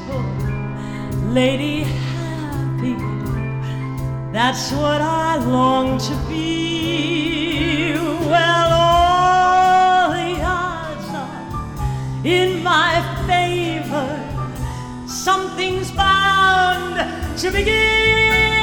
peaceful, lady happy. That's what I long to be. Well, all the odds are in my favor. Something's bound to begin.